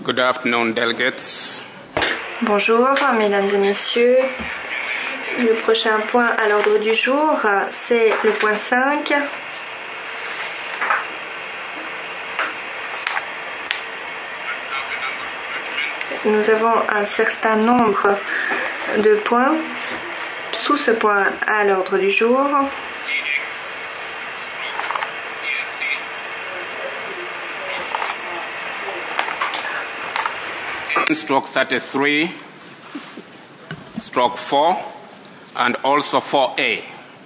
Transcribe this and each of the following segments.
Good afternoon, delegates. Bonjour, mesdames et messieurs. Le prochain point à l'ordre du jour, c'est le point 5. Nous avons un certain nombre de points sous ce point à l'ordre du jour. Stroke 33, stroke 4, and also 4A.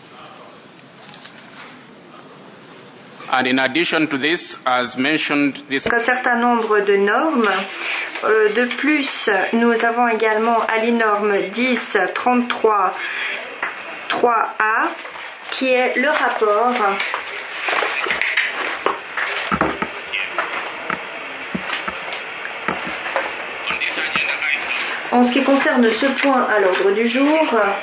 And in addition to this, as mentioned, this Un certain nombre de normes. De plus, nous avons également à l'INorme 1033 3A, qui est le rapport en ce qui concerne ce point à l'ordre du jour.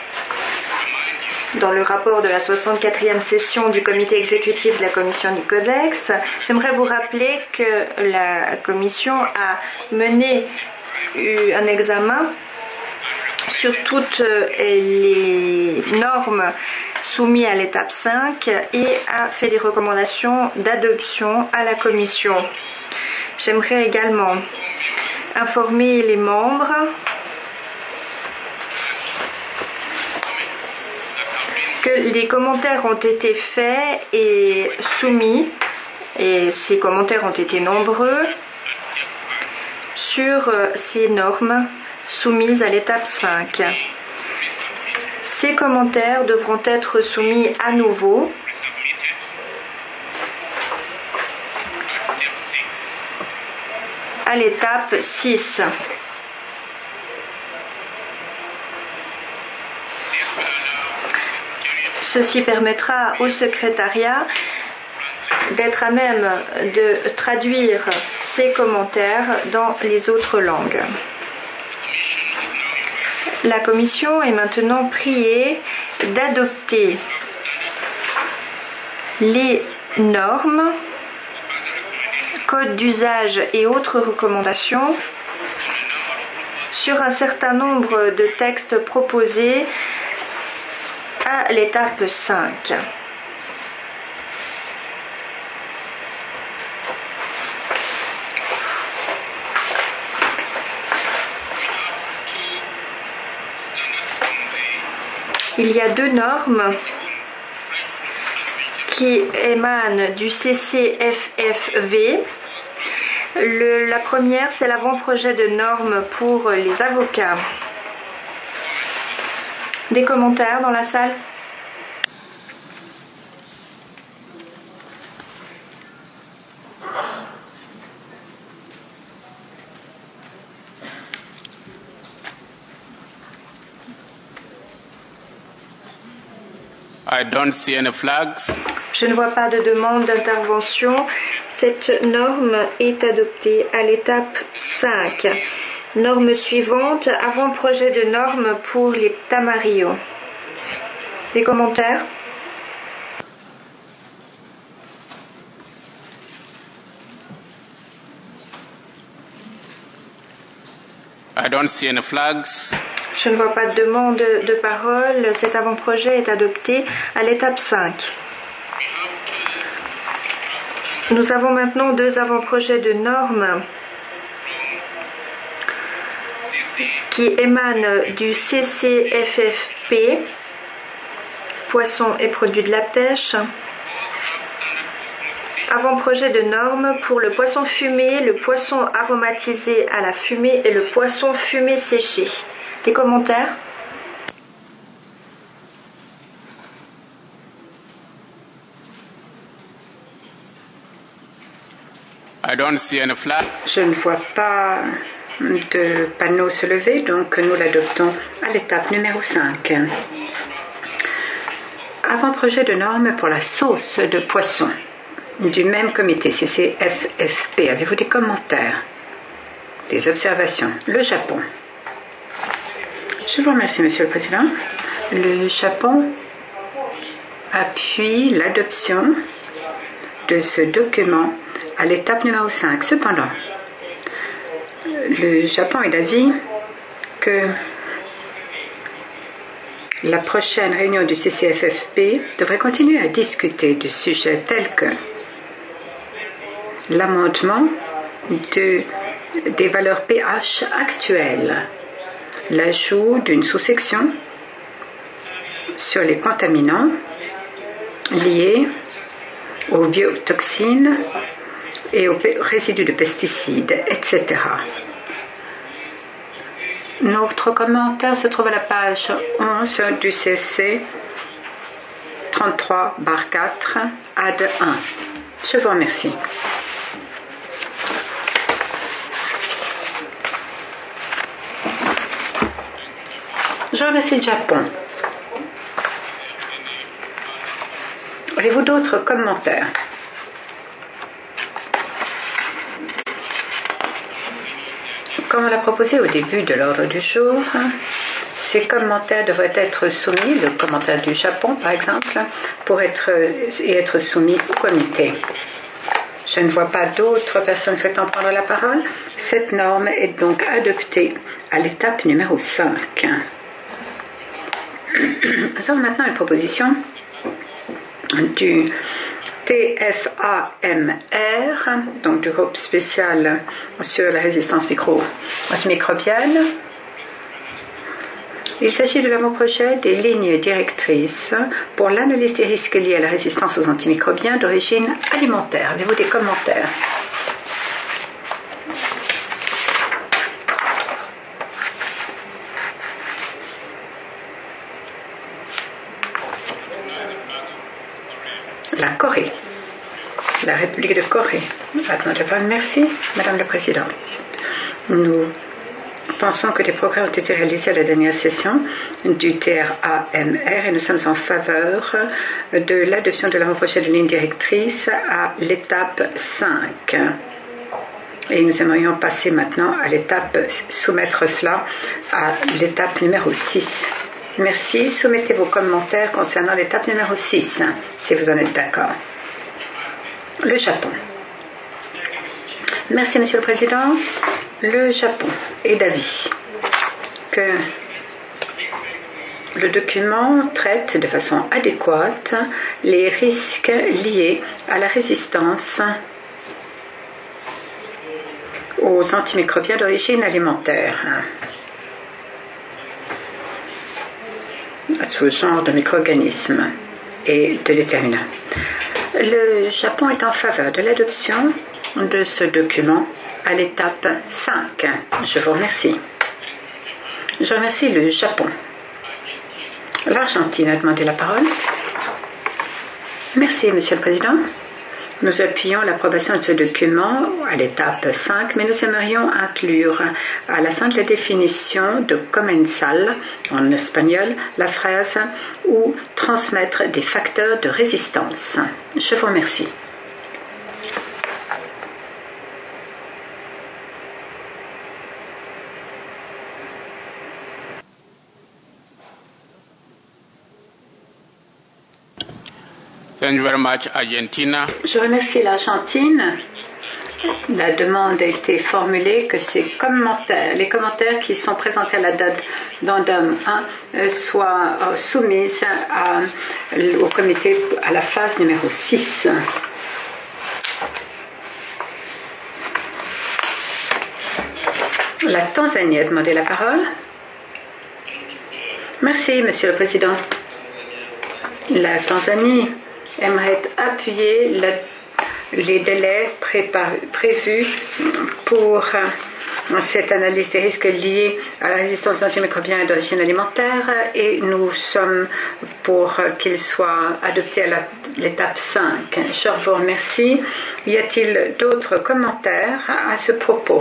Dans le rapport de la 64e session du comité exécutif de la commission du Codex, j'aimerais vous rappeler que la commission a mené un examen sur toutes les normes soumises à l'étape 5 et a fait des recommandations d'adoption à la commission. J'aimerais également informer les membres que les commentaires ont été faits et soumis, et ces commentaires ont été nombreux, sur ces normes soumises à l'étape 5. Ces commentaires devront être soumis à nouveau à l'étape 6. Ceci permettra au secrétariat d'être à même de traduire ces commentaires dans les autres langues. La commission est maintenant priée d'adopter les normes, codes d'usage et autres recommandations sur un certain nombre de textes proposés à l'étape 5. Il y a deux normes qui émanent du CCFFV. La première, c'est l'avant-projet de normes pour les avocats. Des commentaires dans la salle? I don't see any flags. Je ne vois pas de demande d'intervention. Cette norme est adoptée à l'étape 5. Norme suivante, avant-projet de normes pour les Tamarillo. Des commentaires? I don't see any flags. Je ne vois pas de demande de parole. Cet avant-projet est adopté à l'étape 5. Nous avons maintenant deux avant-projets de normes qui émanent du CCFFP, poissons et produits de la pêche. Avant-projet de normes pour le poisson fumé, le poisson aromatisé à la fumée et le poisson fumé séché. Des commentaires? I don't see any flag. Je ne vois pas de panneau se lever, donc nous l'adoptons à l'étape numéro 5. Avant-projet de normes pour la sauce de poisson du même comité CCFFP. Avez-vous des commentaires? Des observations? Le Japon. Je vous remercie, Monsieur le Président. Le Japon appuie l'adoption de ce document à l'étape numéro 5. Cependant, Le Japon est d'avis que la prochaine réunion du CCFFP devrait continuer à discuter de sujets tels que l'amendement des valeurs pH actuelles, l'ajout d'une sous-section sur les contaminants liés aux biotoxines et aux résidus de pesticides, etc. Notre commentaire se trouve à la page 11 du CC 33/4 AD 1. Je vous remercie. Je remercie le Japon. Avez-vous d'autres commentaires? Comme on l'a proposé au début de l'ordre du jour, ces commentaires devraient être soumis, le commentaire du Japon par exemple, pour être soumis au comité. Je ne vois pas d'autres personnes souhaitant prendre la parole. Cette norme est donc adoptée à l'étape numéro 5. Nous avons maintenant une proposition du TFAMR, donc du groupe spécial sur la résistance antimicrobienne. Il s'agit de l'avant-projet des lignes directrices pour l'analyse des risques liés à la résistance aux antimicrobiens d'origine alimentaire. Avez-vous des commentaires? La Corée, la République de Corée. Merci, Madame la Présidente. Nous pensons que des progrès ont été réalisés à la dernière session du TRAMR et nous sommes en faveur de l'adoption de l'avant-projet de ligne directrice à l'étape 5. Et nous aimerions passer maintenant à soumettre cela à l'étape numéro 6. Merci. Soumettez vos commentaires concernant l'étape numéro 6, si vous en êtes d'accord. Le Japon. Merci, Monsieur le Président. Le Japon est d'avis que le document traite de façon adéquate les risques liés à la résistance aux antimicrobiens d'origine alimentaire. Ce genre de micro-organismes et de déterminants. Le Japon est en faveur de l'adoption de ce document à l'étape 5. Je vous remercie. Je remercie le Japon. L'Argentine a demandé la parole. Merci, Monsieur le Président. Nous appuyons l'approbation de ce document à l'étape 5, mais nous aimerions inclure à la fin de la définition de commensal, en espagnol, la phrase « ou transmettre des facteurs de résistance ». Je vous remercie. Thank you very much, Argentina. Je remercie l'Argentine. La demande a été formulée que les commentaires qui sont présentés à la date d'addendum 1 soient soumis au comité à la phase numéro 6. La Tanzanie a demandé la parole. Merci, Monsieur le Président. La Tanzanie aimerait appuyer les délais prévus pour cette analyse des risques liés à la résistance aux antimicrobiens d'origine alimentaire et nous sommes pour qu'il soit adopté à l'étape 5. Je vous remercie. Y a-t-il d'autres commentaires à ce propos?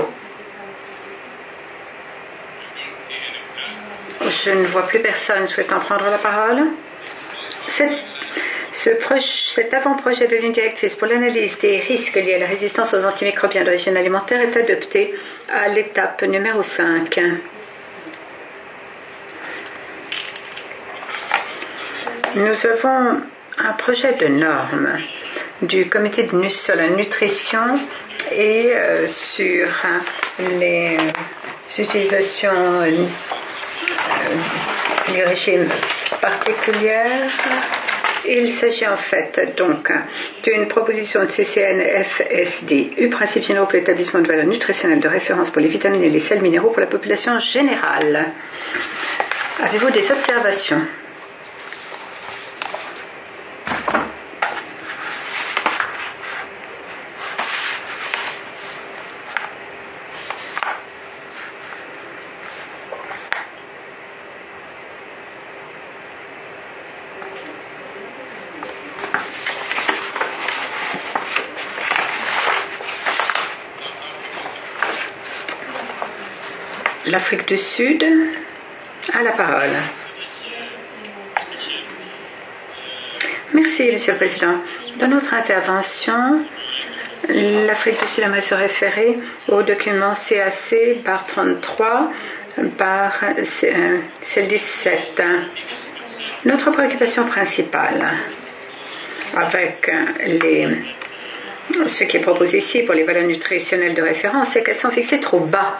Je ne vois plus personne souhaitant prendre la parole. Cet avant-projet de ligne directrice pour l'analyse des risques liés à la résistance aux antimicrobiens d'origine alimentaire est adopté à l'étape numéro 5. Nous avons un projet de norme du comité sur la nutrition et sur les utilisations, les régimes particuliers. Il s'agit en fait donc d'une proposition de CCN-FSDU, principes généraux pour l'établissement de valeurs nutritionnelles de référence pour les vitamines et les sels minéraux pour la population générale. Avez-vous des observations? L'Afrique du Sud a la parole. Merci, Monsieur le Président. Dans notre intervention, l'Afrique du Sud aimerait se référer au document CAC par 33 par C17. Notre préoccupation principale avec ce qui est proposé ici pour les valeurs nutritionnelles de référence, c'est qu'elles sont fixées trop bas.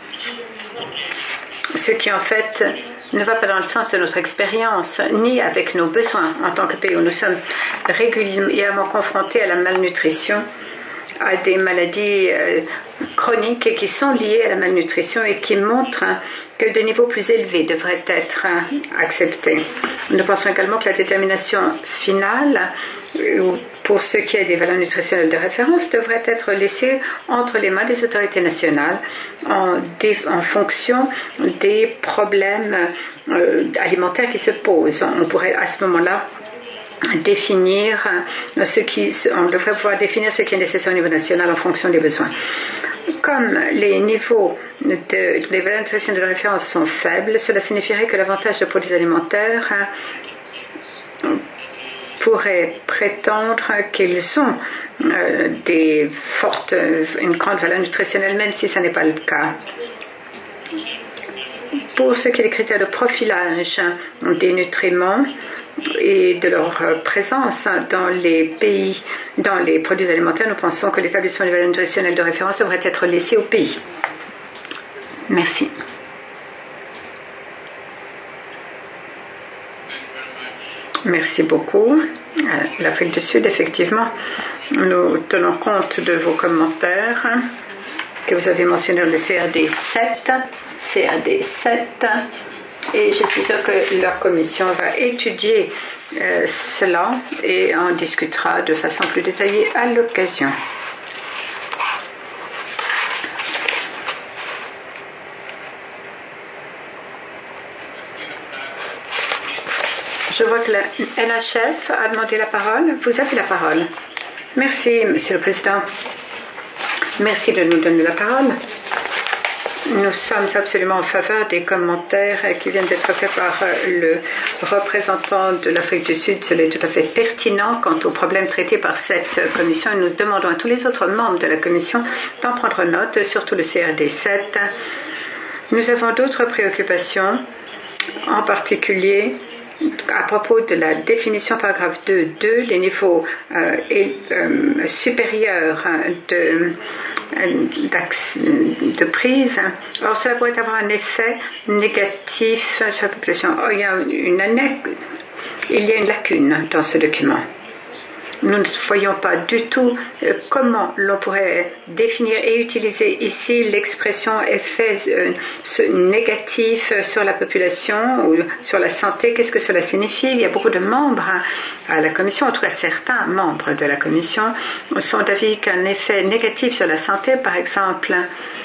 Ce qui en fait ne va pas dans le sens de notre expérience, ni avec nos besoins en tant que pays où nous sommes régulièrement confrontés à la malnutrition, à des maladies chroniques et qui sont liées à la malnutrition et qui montrent que des niveaux plus élevés devraient être acceptés. Nous pensons également que la détermination finale pour ce qui est des valeurs nutritionnelles de référence devrait être laissée entre les mains des autorités nationales en fonction des problèmes alimentaires qui se posent. On pourrait à ce moment-là définir on devrait pouvoir définir ce qui est nécessaire au niveau national en fonction des besoins. Comme les niveaux des valeurs nutritionnelles de référence sont faibles, cela signifierait que l'avantage de produits alimentaires pourrait prétendre qu'ils ont une grande valeur nutritionnelle, même si ce n'est pas le cas. Pour ce qui est des critères de profilage des nutriments et de leur présence dans les pays, dans les produits alimentaires, nous pensons que l'établissement des valeurs nutritionnelles de référence devrait être laissé au pays. Merci. Merci beaucoup. L'Afrique du Sud, effectivement, nous tenons compte de vos commentaires que vous avez mentionné le CRD 7, et je suis sûre que la Commission va étudier cela et en discutera de façon plus détaillée à l'occasion. Je vois que la NHF a demandé la parole. Vous avez la parole. Merci, Monsieur le Président. Merci de nous donner la parole. Nous sommes absolument en faveur des commentaires qui viennent d'être faits par le représentant de l'Afrique du Sud. Cela est tout à fait pertinent quant aux problèmes traités par cette commission et nous demandons à tous les autres membres de la commission d'en prendre note, surtout le CRD 7. Nous avons d'autres préoccupations, en particulier à propos de la définition paragraphe 2.2, les niveaux supérieurs de prise. Alors, cela pourrait avoir un effet négatif sur la population. Oh, il y a une lacune dans ce document. Nous ne voyons pas du tout comment l'on pourrait définir et utiliser ici l'expression effet négatif sur la population ou sur la santé. Qu'est-ce que cela signifie? Il y a beaucoup de membres à la Commission, en tout cas certains membres de la Commission, sont d'avis qu'un effet négatif sur la santé, par exemple,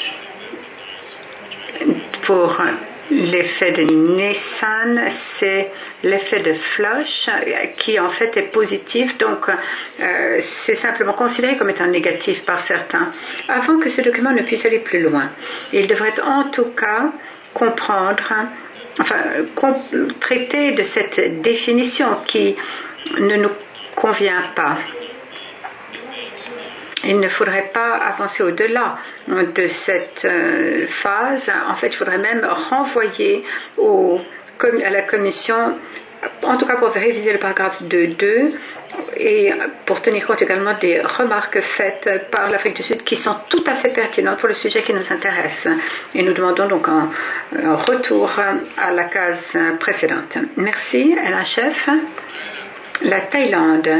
pour l'effet de Nissan, c'est l'effet de Flush qui en fait est positif, donc c'est simplement considéré comme étant négatif par certains. Avant que ce document ne puisse aller plus loin, il devrait en tout cas traiter de cette définition qui ne nous convient pas. Il ne faudrait pas avancer au-delà de cette phase. En fait, il faudrait même renvoyer à la Commission en tout cas pour réviser le paragraphe 2.2 et pour tenir compte également des remarques faites par l'Afrique du Sud qui sont tout à fait pertinentes pour le sujet qui nous intéresse. Et nous demandons donc un retour à la case précédente. Merci, LHF. La Thaïlande.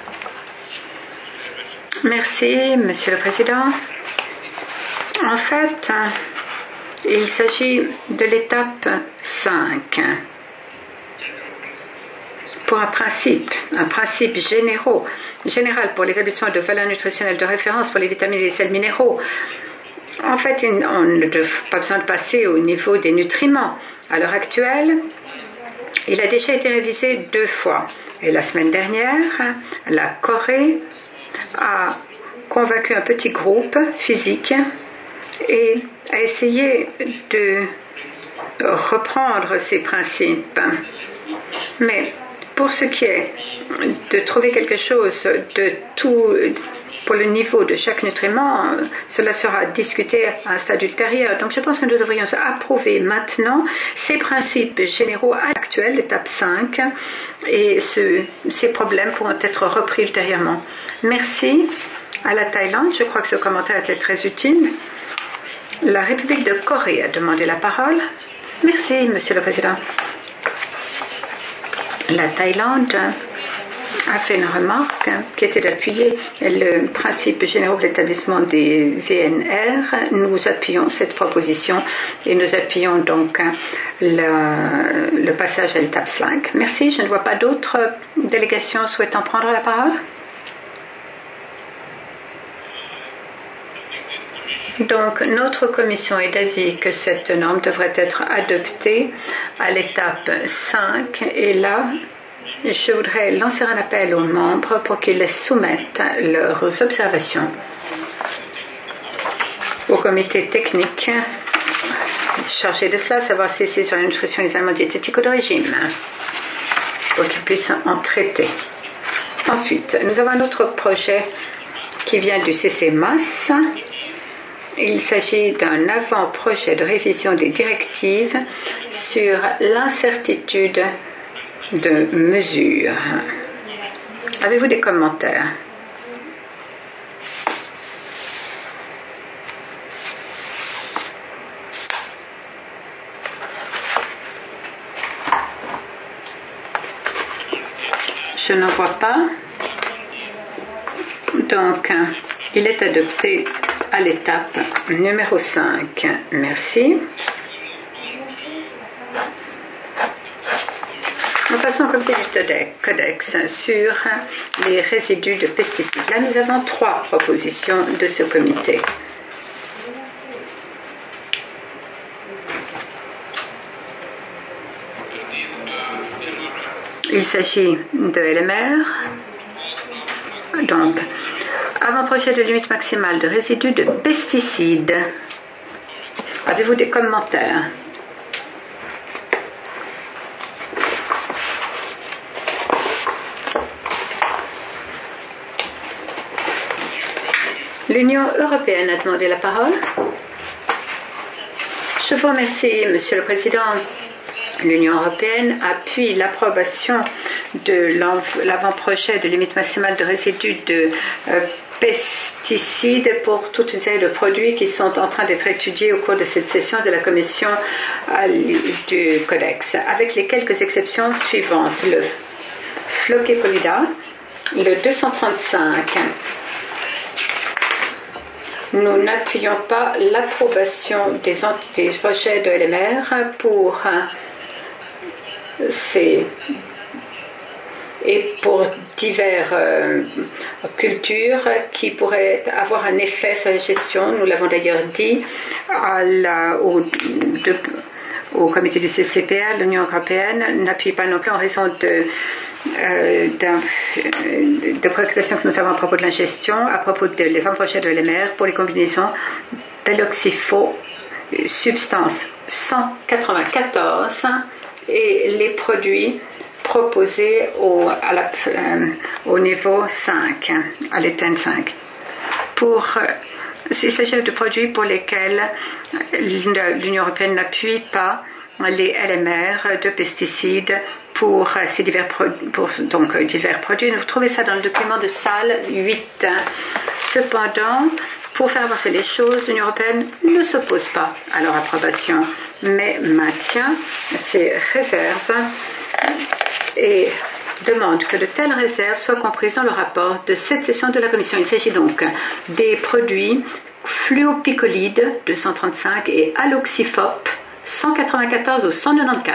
Merci, Monsieur le Président. En fait, il s'agit de l'étape 5 pour un principe général pour l'établissement de valeurs nutritionnelles de référence pour les vitamines et les sels minéraux. En fait, on n'a pas besoin de passer au niveau des nutriments. À l'heure actuelle, il a déjà été révisé 2 fois. Et la semaine dernière, la Corée a convaincu un petit groupe physique et a essayé de reprendre ces principes. Mais pour ce qui est de trouver quelque chose de tout pour le niveau de chaque nutriment, cela sera discuté à un stade ultérieur. Donc je pense que nous devrions approuver maintenant ces principes généraux actuels, l'étape 5, et ces problèmes pourront être repris ultérieurement. Merci à la Thaïlande. Je crois que ce commentaire était très utile. La République de Corée a demandé la parole. Merci, Monsieur le Président. La Thaïlande a fait une remarque qui était d'appuyer le principe général de l'établissement des VNR. Nous appuyons cette proposition et nous appuyons donc le passage à l'étape 5. Merci. Je ne vois pas d'autres délégations souhaitant prendre la parole. Donc, notre commission est d'avis que cette norme devrait être adoptée à l'étape 5. Et là, je voudrais lancer un appel aux membres pour qu'ils soumettent leurs observations au comité technique chargé de cela, savoir si c'est sur la nutrition et les aliments diététiques ou de régime, pour qu'ils puissent en traiter. Ensuite, nous avons un autre projet qui vient du CCMAS. Il s'agit d'un avant-projet de révision des directives sur l'incertitude de mesure. Avez-vous des commentaires? Je n'en vois pas. Donc, il est adopté à l'étape numéro 5. Merci. Nous passons au comité du Codex sur les résidus de pesticides. Là, nous avons 3 propositions de ce comité. Il s'agit de LMR. Donc, avant-projet de limite maximale de résidus de pesticides. Avez-vous des commentaires? L'Union européenne a demandé la parole. Je vous remercie, Monsieur le Président. L'Union européenne appuie l'approbation de l'avant-projet de limite maximale de résidus de pesticides pour toute une série de produits qui sont en train d'être étudiés au cours de cette session de la commission du Codex, avec les quelques exceptions suivantes. Le Floquepolida, le 235. Nous n'appuyons pas l'approbation des projets de LMR pour et pour diverses cultures qui pourraient avoir un effet sur la gestion. Nous l'avons d'ailleurs dit au comité du CCPR. L'Union européenne n'appuie pas non plus en raison de préoccupations que nous avons à propos de la gestion, à propos des avant-projets de LMR pour les combinaisons d'alloxypho, substance 194, et les produits proposés au niveau 5, à l'étape 5. Il s'agit de produits pour lesquels l'Union européenne n'appuie pas les LMR de pesticides pour ces divers produits. Vous trouvez ça dans le document de salle 8. Cependant, pour faire avancer les choses, l'Union européenne ne s'oppose pas à leur approbation, mais maintient ses réserves et demande que de telles réserves soient comprises dans le rapport de cette session de la Commission. Il s'agit donc des produits fluopicolides 235 et aloxifop 194 ou 194.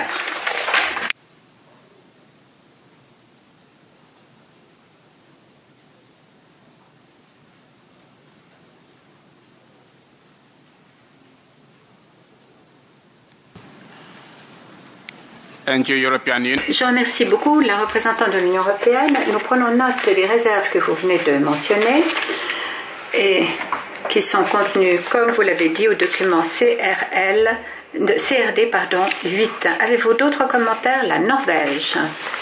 Je remercie beaucoup la représentante de l'Union européenne. Nous prenons note des réserves que vous venez de mentionner et qui sont contenues, comme vous l'avez dit, au document CRD 8. Avez-vous d'autres commentaires? La Norvège.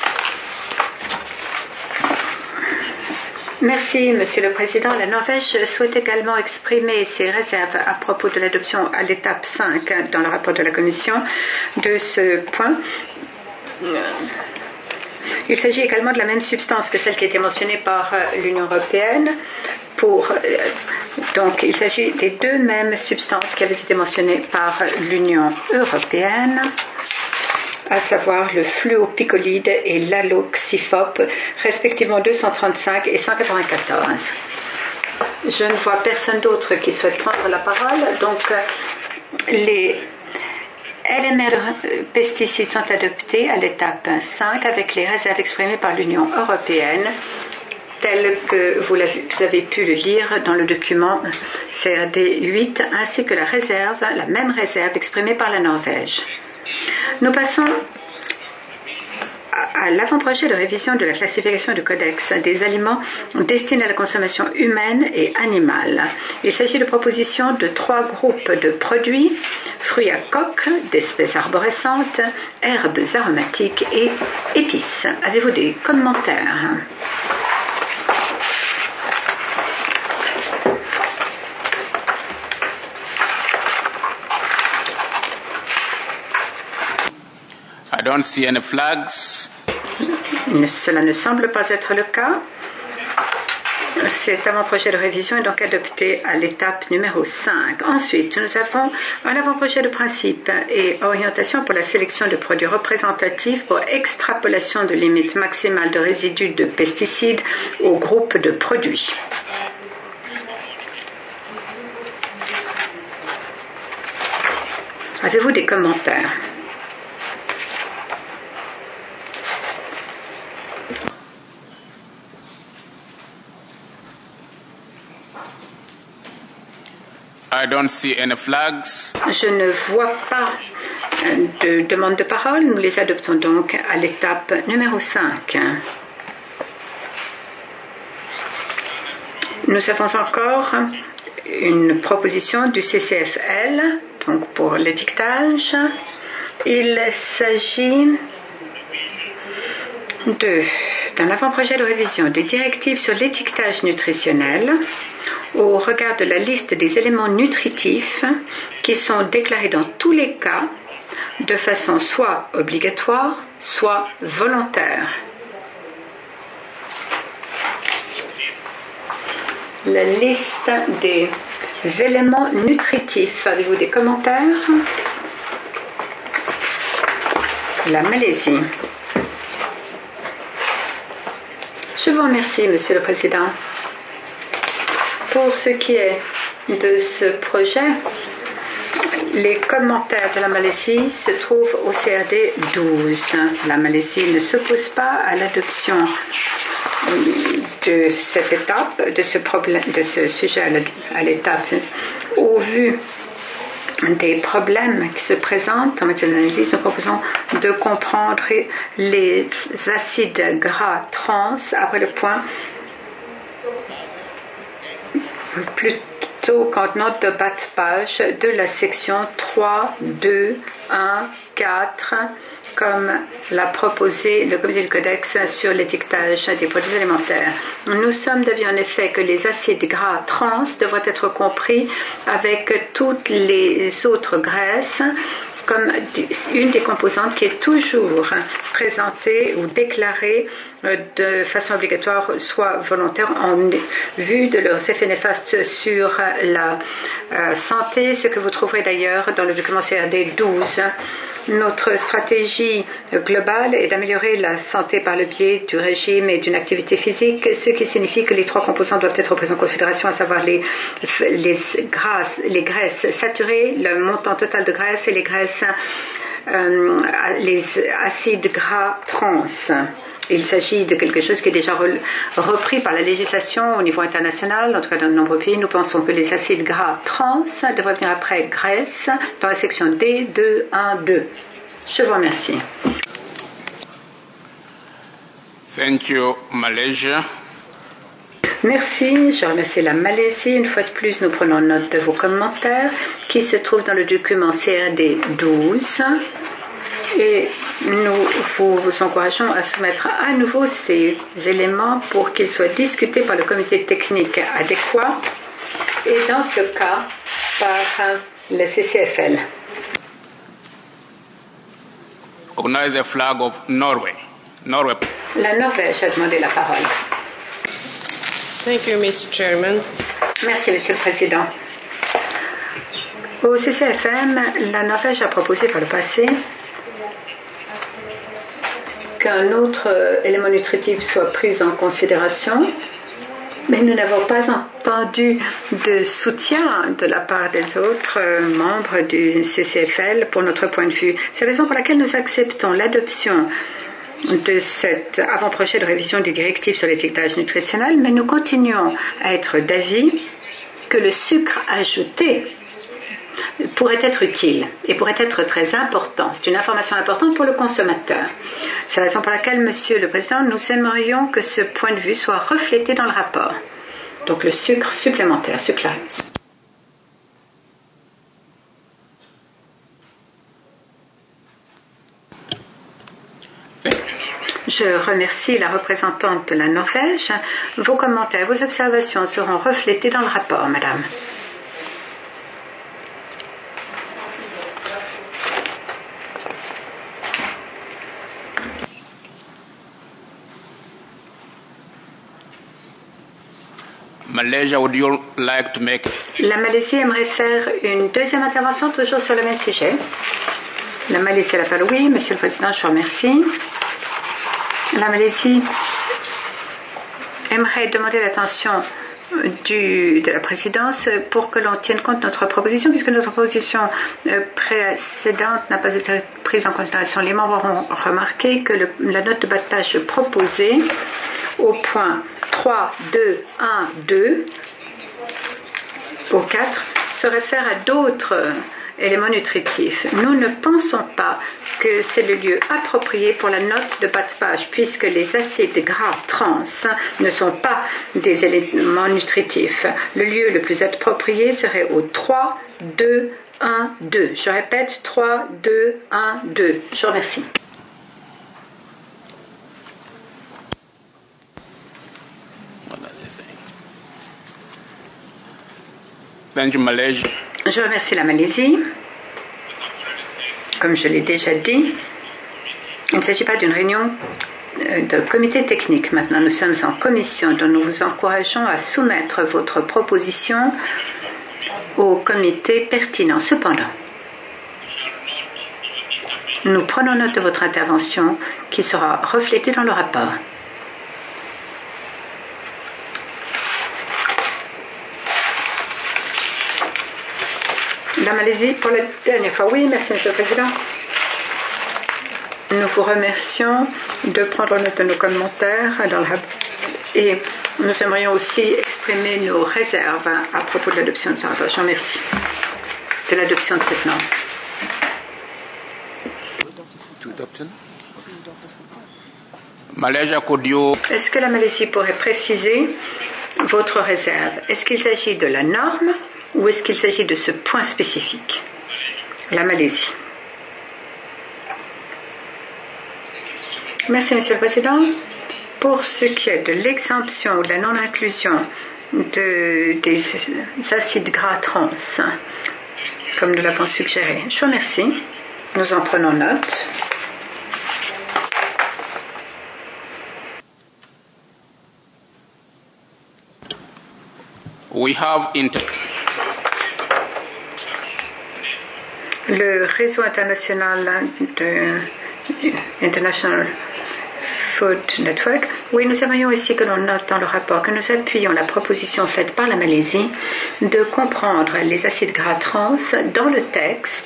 Merci, Monsieur le Président. La Norvège souhaite également exprimer ses réserves à propos de l'adoption à l'étape 5 dans le rapport de la Commission de ce point. Il s'agit également de la même substance que celle qui a été mentionnée par l'Union européenne. Donc, il s'agit des deux mêmes substances qui avaient été mentionnées par l'Union européenne, à savoir le fluopicolide et l'aloxifop, respectivement 235 et 194. Je ne vois personne d'autre qui souhaite prendre la parole, donc les LMR pesticides sont adoptés à l'étape 5 avec les réserves exprimées par l'Union européenne, telles que vous avez pu le lire dans le document CRD 8, ainsi que la même réserve exprimée par la Norvège. Nous passons à l'avant-projet de révision de la classification du codex des aliments destinés à la consommation humaine et animale. Il s'agit de propositions de 3 groupes de produits: fruits à coque, d'espèces arborescentes, herbes aromatiques et épices. Avez-vous des commentaires? I don't see any flags. Cela ne semble pas être le cas. Cet avant-projet de révision est donc adopté à l'étape numéro 5. Ensuite, nous avons un avant-projet de principe et orientation pour la sélection de produits représentatifs pour extrapolation de limites maximales de résidus de pesticides au groupe de produits. Avez-vous des commentaires? I don't see any flags. Je ne vois pas de demande de parole. Nous les adoptons donc à l'étape numéro 5. Nous avons encore une proposition du CCFL, donc pour l'étiquetage. Il s'agit d'un avant-projet de révision des directives sur l'étiquetage nutritionnel au regard de la liste des éléments nutritifs qui sont déclarés dans tous les cas de façon soit obligatoire, soit volontaire. La liste des éléments nutritifs. Avez-vous des commentaires? La Malaisie. Je vous remercie, Monsieur le Président. Pour ce qui est de ce projet, les commentaires de la Malaisie se trouvent au CRD 12. La Malaisie ne s'oppose pas à l'adoption de cette étape, de ce sujet à l'étape. Au vu des problèmes qui se présentent en matière d'analyse, nous proposons de comprendre les acides gras trans après le point plutôt qu'en note de bas de page de la section 3, 2, 1, 4, comme l'a proposé le comité du codex sur l'étiquetage des produits alimentaires. Nous sommes d'avis en effet que les acides gras trans devraient être compris avec toutes les autres graisses comme une des composantes qui est toujours présentée ou déclarée de façon obligatoire, soit volontaire, en vue de leurs effets néfastes sur la santé, ce que vous trouverez d'ailleurs dans le document CRD 12. Notre stratégie globale est d'améliorer la santé par le biais du régime et d'une activité physique, ce qui signifie que les trois composants doivent être pris en considération, à savoir les graisses saturées, le montant total de graisse et les graisses, les acides gras trans. Il s'agit de quelque chose qui est déjà repris par la législation au niveau international. En tout cas, dans de nombreux pays, nous pensons que les acides gras trans devraient venir après graisse dans la section D, 2, 1, 2. Je vous remercie. Thank you, Malaysia. Merci, je remercie la Malaisie. Une fois de plus, nous prenons note de vos commentaires qui se trouvent dans le document CRD 12. Et nous vous encourageons à soumettre à nouveau ces éléments pour qu'ils soient discutés par le comité technique adéquat et dans ce cas par le CCFL. Recognize the flag of Norway. Norway. La Norvège a demandé la parole. Thank you, Mr. Chairman. Merci, Monsieur le Président. Au CCFM, la Norvège a proposé par le passé qu'un autre élément nutritif soit pris en considération, mais nous n'avons pas entendu de soutien de la part des autres membres du CCFL pour notre point de vue. C'est la raison pour laquelle nous acceptons l'adoption de cet avant-projet de révision des directives sur l'étiquetage nutritionnel, mais nous continuons à être d'avis que le sucre ajouté pourrait être utile et pourrait être très important. C'est une information importante pour le consommateur. C'est la raison pour laquelle, Monsieur le Président, nous aimerions que ce point de vue soit reflété dans le rapport. Donc le sucre supplémentaire, sucralose. Je remercie la représentante de la Norvège. Vos commentaires, vos observations seront reflétés dans le rapport, Madame. Malaysia, would you like to make... La Malaisie aimerait faire une deuxième intervention, toujours sur le même sujet. La Malaisie a la parole. Oui, Monsieur le Président, je vous remercie. La Malaisie aimerait demander l'attention de la présidence pour que l'on tienne compte de notre proposition, puisque notre proposition précédente n'a pas été prise en considération. Les membres auront remarqué que la note de bas de page proposée au point 3, 2, 1, 2, au 4, se réfère à d'autres éléments nutritifs. Nous ne pensons pas que c'est le lieu approprié pour la note de bas de page, puisque les acides gras trans ne sont pas des éléments nutritifs. Le lieu le plus approprié serait au 3, 2, 1, 2. Je répète, 3, 2, 1, 2. Je vous remercie. Thank you, Malaysia. Je remercie la Malaisie. Comme je l'ai déjà dit, il ne s'agit pas d'une réunion de comité technique. Maintenant, nous sommes en commission, donc nous vous encourageons à soumettre votre proposition au comité pertinent. Cependant, nous prenons note de votre intervention qui sera reflétée dans le rapport. La Malaisie, pour la dernière fois. Oui, merci, Monsieur le Président. Nous vous remercions de prendre note de nos commentaires et nous aimerions aussi exprimer nos réserves à propos de l'adoption de ce rapport. Je vous remercie de l'adoption de cette norme. Malaysia, could you... Est-ce que la Malaisie pourrait préciser votre réserve? Est-ce qu'il s'agit de la norme ou est-ce qu'il s'agit de ce point spécifique? La Malaisie. Merci, Monsieur le Président. Pour ce qui est de l'exemption ou de la non-inclusion des acides gras trans, comme nous l'avons suggéré, je vous remercie. Nous en prenons note. We have le réseau international de International Food Network. Oui, nous aimerions ici que l'on note dans le rapport que nous appuyons la proposition faite par la Malaisie de comprendre les acides gras trans dans le texte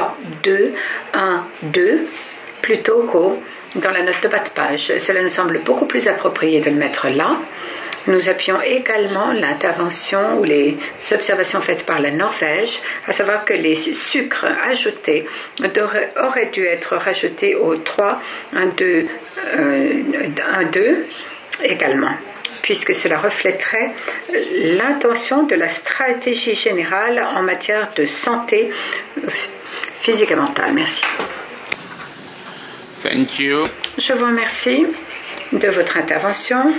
3.2.1.2 plutôt que dans la note de bas de page. Cela nous semble beaucoup plus approprié de le mettre là. Nous appuyons également l'intervention ou les observations faites par la Norvège, à savoir que les sucres ajoutés auraient dû être rajoutés au 3.1.2 également, puisque cela reflèterait l'intention de la stratégie générale en matière de santé physique et mentale. Merci. Thank you. Je vous remercie de votre intervention.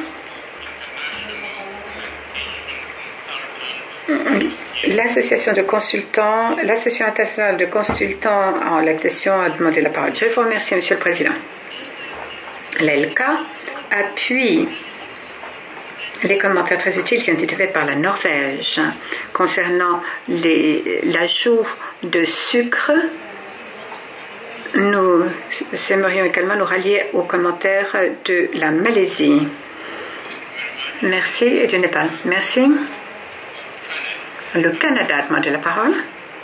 L'Association internationale de consultants en lactation a demandé la parole. Je vous remercie, Monsieur le Président. L'ELCA appuie les commentaires très utiles qui ont été faits par la Norvège concernant l'ajout de sucre. Nous aimerions également nous rallier aux commentaires de la Malaisie. Merci et du Népal. Merci. Le Canada a demandé la parole.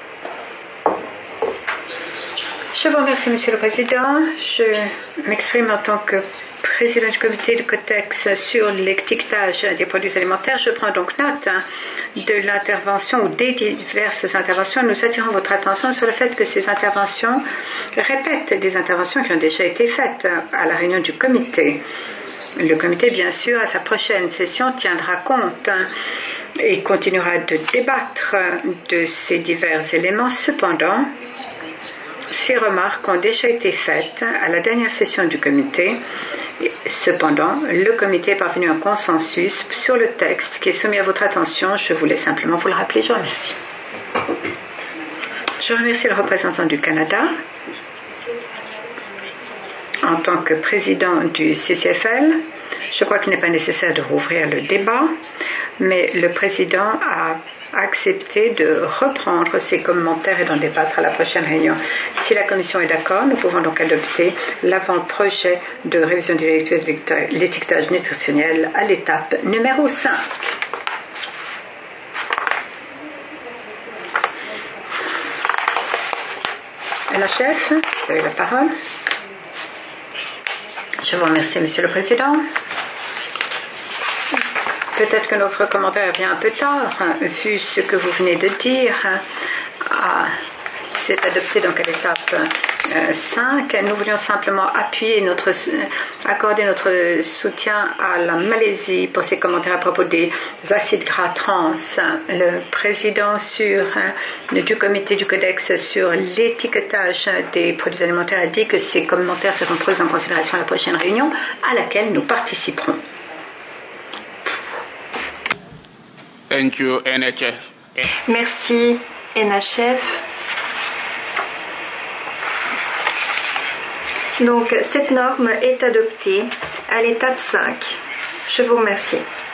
Je vous remercie, Monsieur le Président. Je m'exprime en tant que président du comité de Cotex sur l'étiquetage des produits alimentaires. Je prends donc note de l'intervention ou des diverses interventions. Nous attirons votre attention sur le fait que ces interventions répètent des interventions qui ont déjà été faites à la réunion du comité. Le comité, bien sûr, à sa prochaine session, tiendra compte et continuera de débattre de ces divers éléments. Cependant, ces remarques ont déjà été faites à la dernière session du comité. Cependant, le comité est parvenu à un consensus sur le texte qui est soumis à votre attention. Je voulais simplement vous le rappeler. Je vous remercie. Je remercie le représentant du Canada. En tant que président du CCFL, je crois qu'il n'est pas nécessaire de rouvrir le débat, mais le président a accepté de reprendre ses commentaires et d'en débattre à la prochaine réunion. Si la commission est d'accord, nous pouvons donc adopter l'avant-projet de révision de l'étiquetage nutritionnel à l'étape numéro 5. La chef, vous avez la parole. Je vous remercie, Monsieur le Président. Peut-être que notre commentaire vient un peu tard, vu ce que vous venez de dire. C'est adopté donc à l'étape 5. Nous voulions simplement accorder notre soutien à la Malaisie pour ses commentaires à propos des acides gras trans. Le président du comité du Codex sur l'étiquetage des produits alimentaires a dit que ces commentaires seront pris en considération à la prochaine réunion à laquelle nous participerons. Thank you, NHF. Merci, NHF. Donc, cette norme est adoptée à l'étape 5. Je vous remercie.